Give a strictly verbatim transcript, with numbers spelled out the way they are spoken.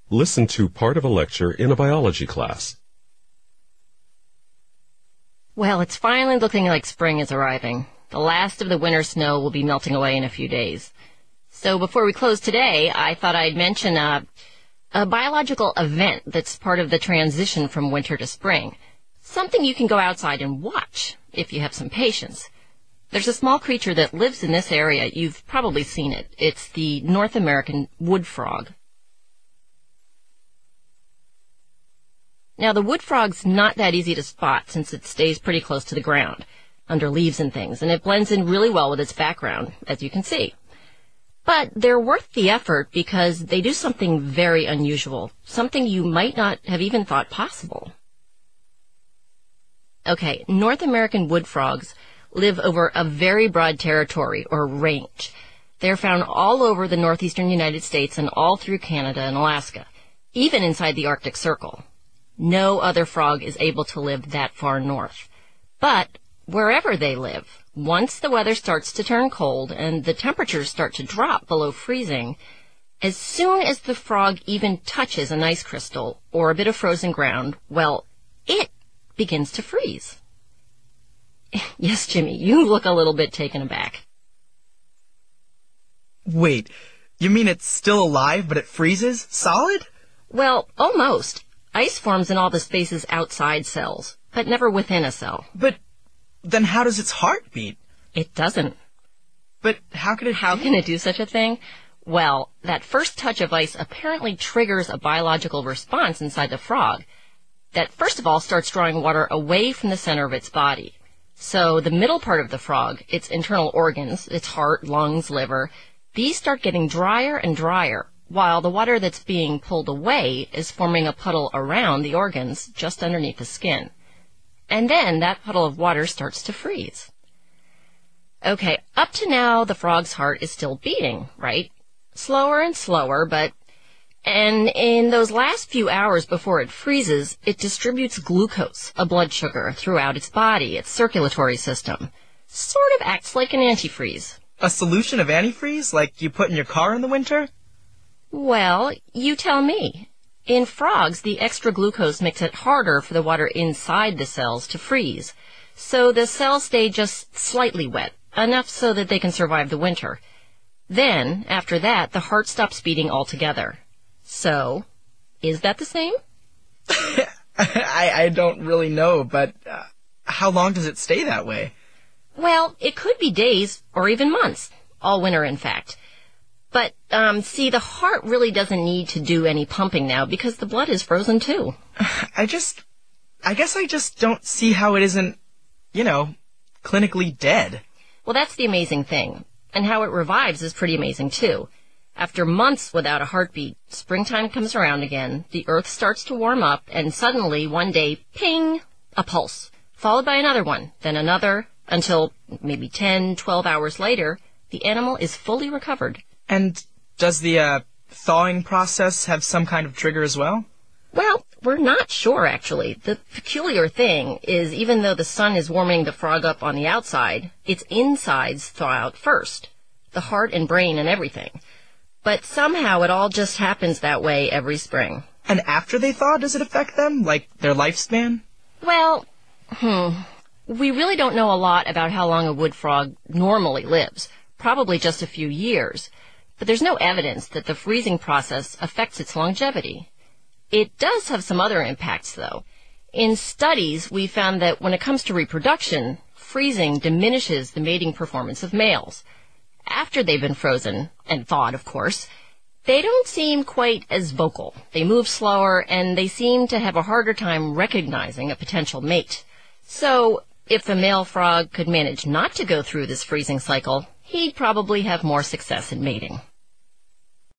Listen to part of a lecture in a biology class. Well, it's finally looking like spring is arriving. The last of the winter snow will be melting away in a few days. So before we close today, I thought I'd mention a, a biological event that's part of the transition from winter to spring. Something you can go outside and watch, if you have some patience. There's a small creature that lives in this area. You've probably seen it. It's the North American wood frog. Now, the wood frog's not that easy to spot since it stays pretty close to the ground, under leaves and things, and it blends in really well with its background, as you can see. But they're worth the effort because they do something very unusual, something you might not have even thought possible. Okay, North American wood frogs live over a very broad territory, or range. They're found all over the northeastern United States and all through Canada and Alaska, even inside the Arctic Circle. No other frog is able to live that far north. But wherever they live, once the weather starts to turn cold and the temperatures start to drop below freezing, as soon as the frog even touches an ice crystal or a bit of frozen ground, well, it begins to freeze. Yes, Jimmy, you look a little bit taken aback. Wait, you mean it's still alive but it freezes? Solid? Well, almost. Ice forms in all the spaces outside cells, but never within a cell. But then how does its heart beat? It doesn't. But how can it How do? can it do such a thing? Well, that first touch of ice apparently triggers a biological response inside the frog that first of all starts drawing water away from the center of its body. So the middle part of the frog, its internal organs, its heart, lungs, liver, these start getting drier and drier, while the water that's being pulled away is forming a puddle around the organs just underneath the skin. And then that puddle of water starts to freeze. Okay, up to now, the frog's heart is still beating, right? Slower and slower, but... And in those last few hours before it freezes, it distributes glucose, a blood sugar, throughout its body, its circulatory system. Sort of acts like an antifreeze. A solution of antifreeze, like you put in your car in the winter? Well, you tell me. In frogs, the extra glucose makes it harder for the water inside the cells to freeze. So the cells stay just slightly wet, enough so that they can survive the winter. Then, after that, the heart stops beating altogether. So, is that the same? I, I don't really know, but uh, how long does it stay that way? Well, it could be days or even months. All winter, in fact. But, um, see, the heart really doesn't need to do any pumping now because the blood is frozen too. I just, I guess I just don't see how it isn't, you know, clinically dead. Well, that's the amazing thing. And how it revives is pretty amazing too. After months without a heartbeat, springtime comes around again, the earth starts to warm up, and suddenly, one day, ping, a pulse, followed by another one, then another, until maybe ten, twelve hours later, the animal is fully recovered. And does the uh, thawing process have some kind of trigger as well? Well, we're not sure, actually. The peculiar thing is even though the sun is warming the frog up on the outside, its insides thaw out first, the heart and brain and everything. But somehow it all just happens that way every spring. And after they thaw, does it affect them, like their lifespan? Well, hmm, we really don't know a lot about how long a wood frog normally lives, probably just a few years. But there's no evidence that the freezing process affects its longevity. It does have some other impacts, though. In studies, we found that when it comes to reproduction, freezing diminishes the mating performance of males. After they've been frozen, and thawed, of course, they don't seem quite as vocal. They move slower, and they seem to have a harder time recognizing a potential mate. So, if the male frog could manage not to go through this freezing cycle, he'd probably have more success in mating.